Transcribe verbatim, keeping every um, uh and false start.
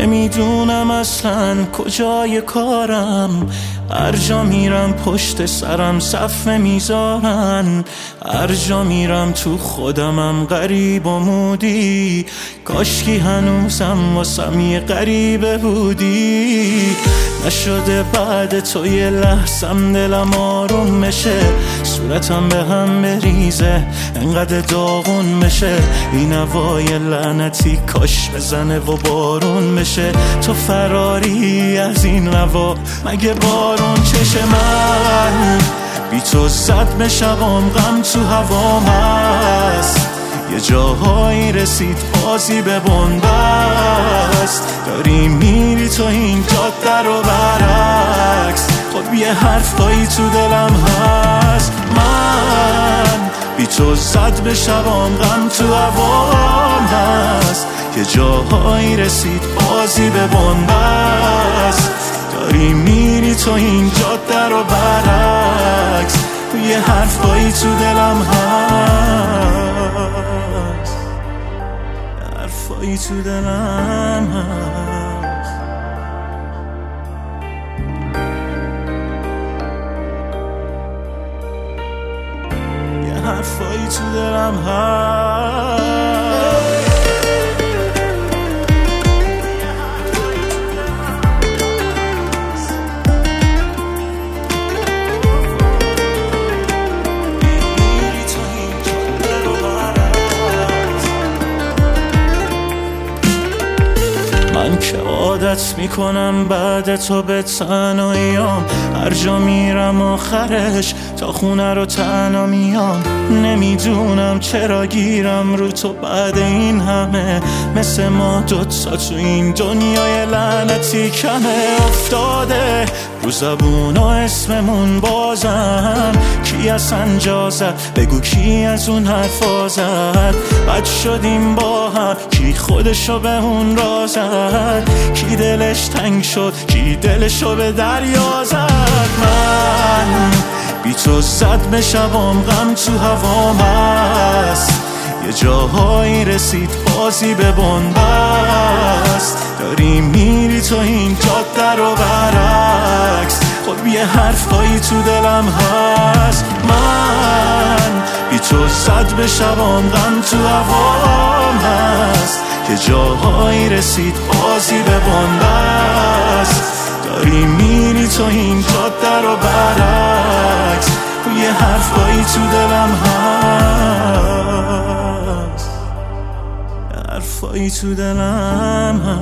نمیدونم اصلا کجای کارم. هر جا میرم پشت سرم صفه میذارن، هر جا میرم تو خودمم غریب و مودی. کاشکی هنوزم واسم یه غریبه بودی. نشده بعد تو یه لحظم دلم آروم بشه، صورتم به هم بریزه انقدر داغون بشه. این هوای لعنتی کاش بزنه و بارون بشه. تو فراری از این هوا مگه بارون چشه؟ من بی تو زد به شبام غم تو هوام هست. یه جاهایی رسید بازی به بنبست. داری میری تو این جاده رو برعکس. خب یه حرفایی تو دلم هست. من بی تو زد به شبام غم تو هوام هست. یه جاهایی رسید بازی به بنبست. داری میری تو این جاده رو برعکس. یه حرفایی تو دلم هست، حرفایی تو دلم هست. یه حرفایی تو دلم هست. من که عادت میکنم بعد تو به تنهاییام. هر جا میرم آخرش تا خونه رو تنها میام. نمیدونم چرا گیرم رو تو بعد این همه. مثل ما دوتا تو این دنیای لعنتی کمه. افتاده رو زبونا اسممون بازم. کی اصلا جا زد بگو کی از اون حرفا زد. بد شدیم با هم کی خودشو به اون را زد. کی دلش تنگ شد کی دلشو به دریا زد. من بی تو زد به شبام غم تو هوام هست. یه جاهایی رسید بازی به بنبست. داری میری تو این جاده رو برعکس. خب یه حرفایی تو دلم هست. من بی تو زد به شبام غم تو هوام هست. یه جاهایی رسید بازی به بنبست. داری میری تو این جاده رو برعکس. یه حرفایی تو دلم هست، حرفایی تو دلم هست.